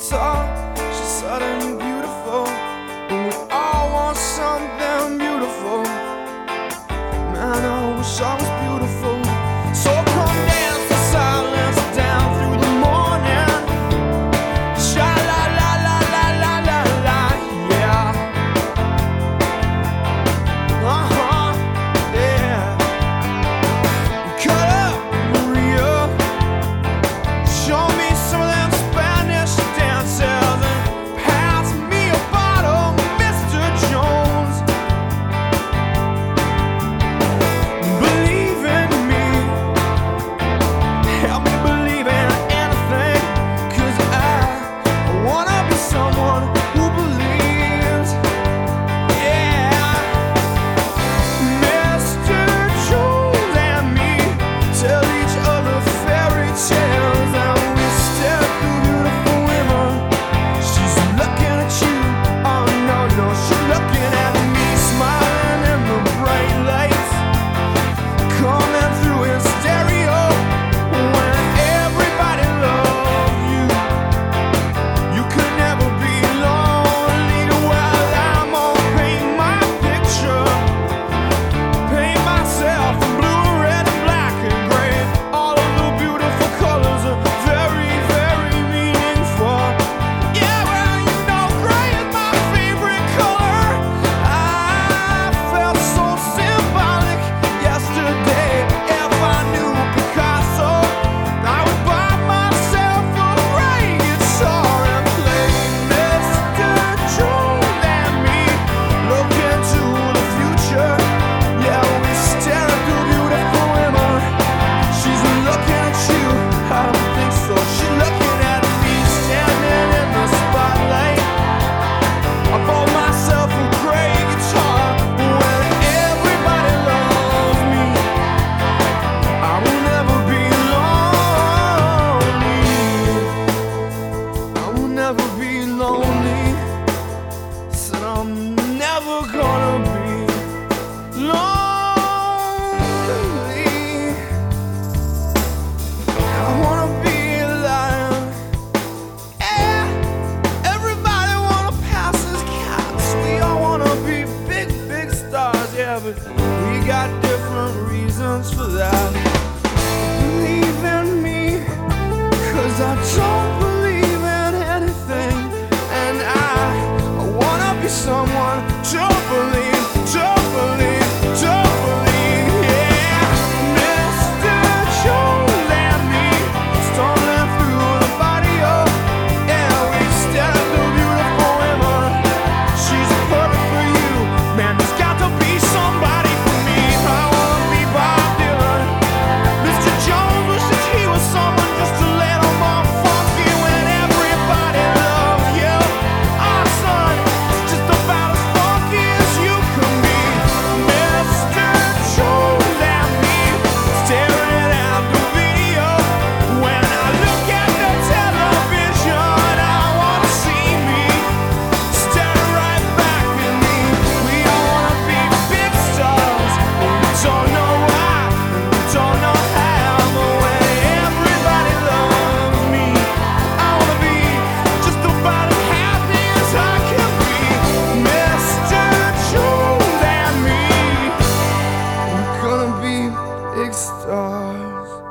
saw, she's suddenly beautiful, and we all want something beautiful. Man, I wish I was beautiful. So come dance the silence down through the morning. Sha la la la la la la la, yeah. Yeah. Cut up, Maria. Show me some of them Spanish dances and pass me a bottle, Mr. Jones. Believe in me, help me believe in anything, 'cause I wanna be someone who believes. Yeah, Mr. Jones and me tell each other fairy tales, and we stare at the beautiful women. She's looking at you, oh no, no, she's looking at me, smiling in the bright lights coming through in stereo. When everybody loves you, you could never be lonely. Well, I'm gonna paint my picture, paint myself in blue, red, and black and gray. All of the beautiful colors are very, very meaningful. Yeah, well, you know gray is my favorite color. I felt so symbolic yesterday. If I knew Picasso, I would buy myself a gray guitar and play Mr. Jones and me. Look into the future. Yeah, we stare at the beautiful women. She's looking at you, I don't think so. She's looking at me, standing in the spotlight. I bought myself a gray guitar. When everybody loves me, I will never be lonely. I will never be lonely. Said I'm never gonna be lonely. I wanna be a lion. Yeah, everybody wanna pass as cats. We all wanna be big, big stars. Yeah, but we got different reasons for that. Believe in me, 'cause I don't believe in anything, and I wanna be someone to believe, to believe, to believe. Yeah, Mr. Jones and me, stumbling through the barrio. Yeah, we stare at the beautiful women. She's perfect for you, man. There's got to be somebody for me. I wanna be Bob Dylan. Mr. Jones wishes he was someone just a little more funky. When everybody loves you, our son is just about as funky as you can be. Mr. Jones and me, staring at the video. When I look at the television, I wanna see me staring right back at me. We all wanna be big stars, but we don't know why, and we don't know how. But when everybody loves me, I wanna be just about as happy as I can be. Mr. Jones and me, we're gonna be big stars.